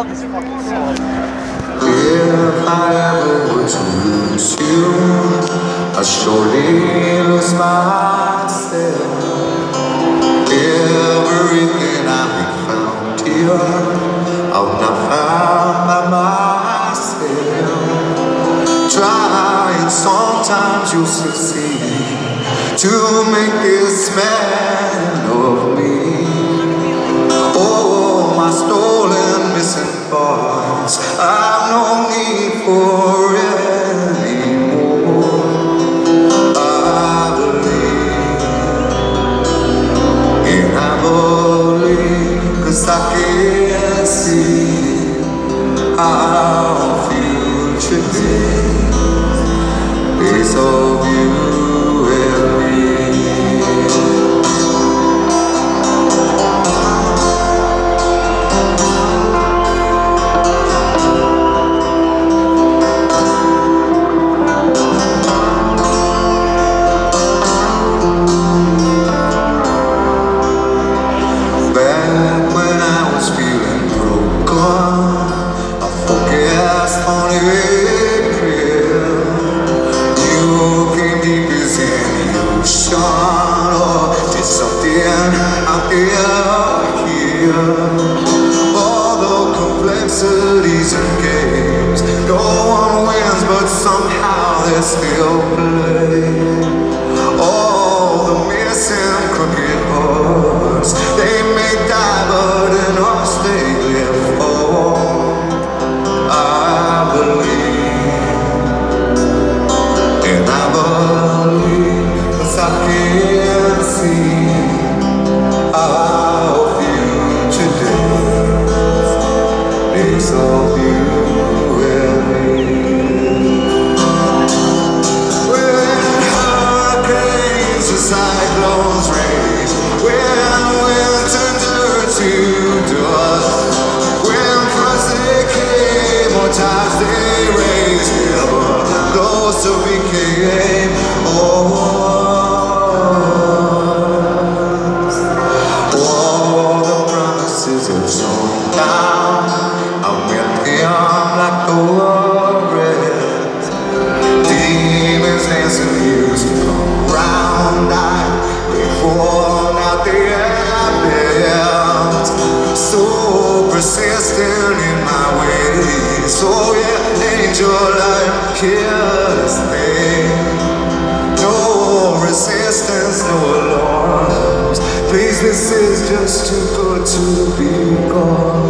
love this fucking song. If I ever were to lose you, I surely lose myself. Everything I have found here, I've not found by myself. Trying, sometimes you'll succeed to make this man of me. Oh, my stolen, missing parts, I've no need for anymore. I believe, and I believe, 'cause I can see our future days is of you. All the complexities and games, no one wins, but somehow they still play. All the missing crooked hearts, they may die, but in us they live for. I believe, and I believe, 'cause I can see our future days is of you and me. When hurricanes and cyclones rage, when winter turns to dust, when floods they came or tides they raise, ever close to became down, I'm with him like the warriors. Demons dancing used to come round. I reformed out the abyss. So persistent in my ways. So yeah, angel, I am here to stay. No resistance, no alarms. Please, this is just too good to be gone.